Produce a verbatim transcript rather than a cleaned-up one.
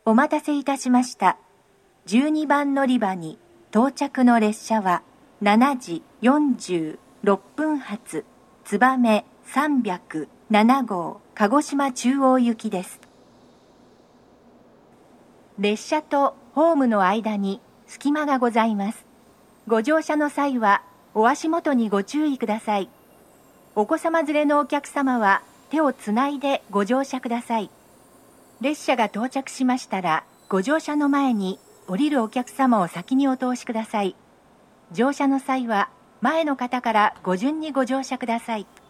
お待たせいたしました。じゅうにばん乗り場に到着の列車はしちじよんじゅうろっぷん発つばめさんびゃくななごう鹿児島中央行きです。列車とホームの間に隙間がございます。ご乗車の際はお足元にご注意ください。お子様連れのお客様は手をつないでご乗車ください。列車が到着しましたら、ご乗車の前に降りるお客様を先にお通しください。乗車の際は前の方からご順にご乗車ください。